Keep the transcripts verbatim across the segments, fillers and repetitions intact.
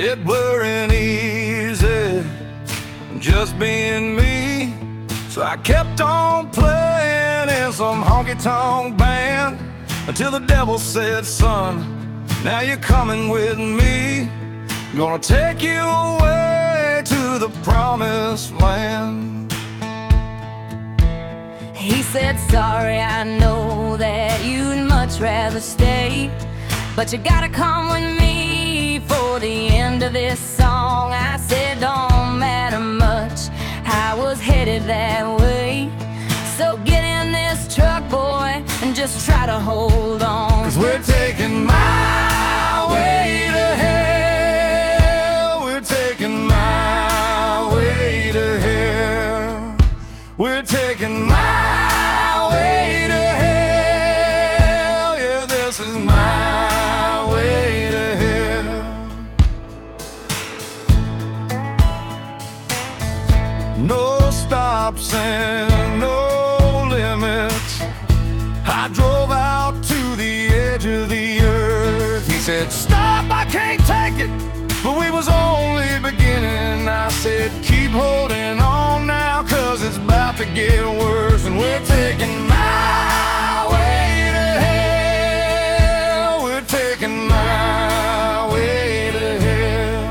It weren't easy just being me, so I kept on playing in some honky-tonk band until the devil said, son, now you're coming with me. Gonna take you away to the promised land. He said, sorry, I know that you'd much rather stay, but you gotta come with me for the end of this song. I said, don't matter much, I was headed that way. So get in this truck, boy, and just try to hold on. Cause we're taking my way to hell. We're taking my way to hell. We're taking my way to hell. Yeah, this is my way to hell. No stops and no limits. I drove out to the edge of the earth. He said, stop, I can't take it. But we was only beginning. I said, keep holding on now, cause it's about to get worse. And we're taking my way to hell. We're taking my way to hell.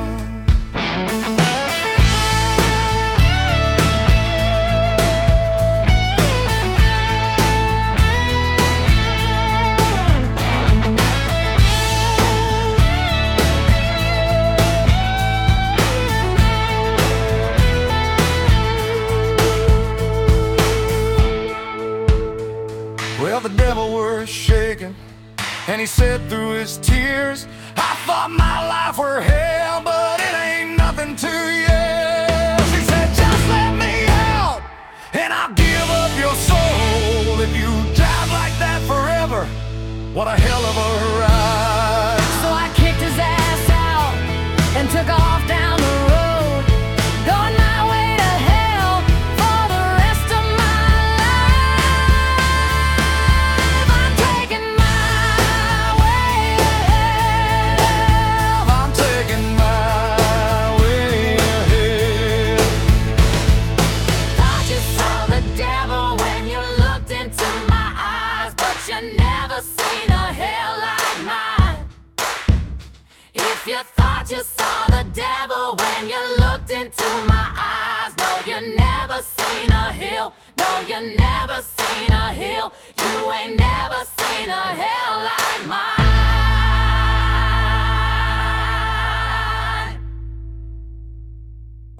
Well, the devil was shaking, and he said through his tears, I thought my life were hell, but it ain't nothing to yours. He said, just let me out, and I'll give up your soul. If you drive like that forever, what a hell of a ride. So I kicked his ass out and took off down the road, going my way to hell for the rest of my life. I'm taking my way to hell. I'm taking my way ahead. Thought you saw the devil when you looked into my eyes, but you never seen a hell like mine. If you thought you saw the devil when you looked into my eyes, no, you never seen a hill. No, you never seen a hill. You ain't never seen a hell like mine.